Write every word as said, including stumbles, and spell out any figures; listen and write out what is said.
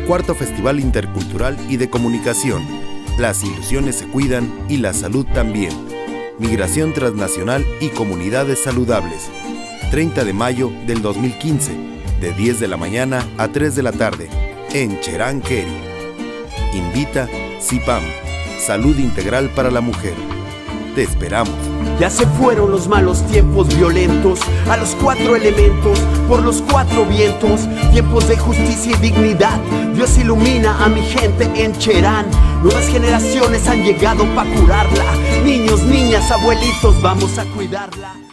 Cuarto Festival Intercultural y de Comunicación. Las ilusiones se cuidan y la salud también. Migración transnacional y comunidades saludables. treinta de mayo del dos mil quince, de diez de la mañana a tres de la tarde, en Cheranqueri. Invita CIPAM, Salud Integral para la Mujer. Te esperamos. Ya se fueron los malos tiempos violentos, a los cuatro elementos, por los cuatro vientos, tiempos de justicia y dignidad. Dios ilumina a mi gente en Cherán. Nuevas generaciones han llegado para curarla. Niños, niñas, abuelitos, vamos a cuidarla.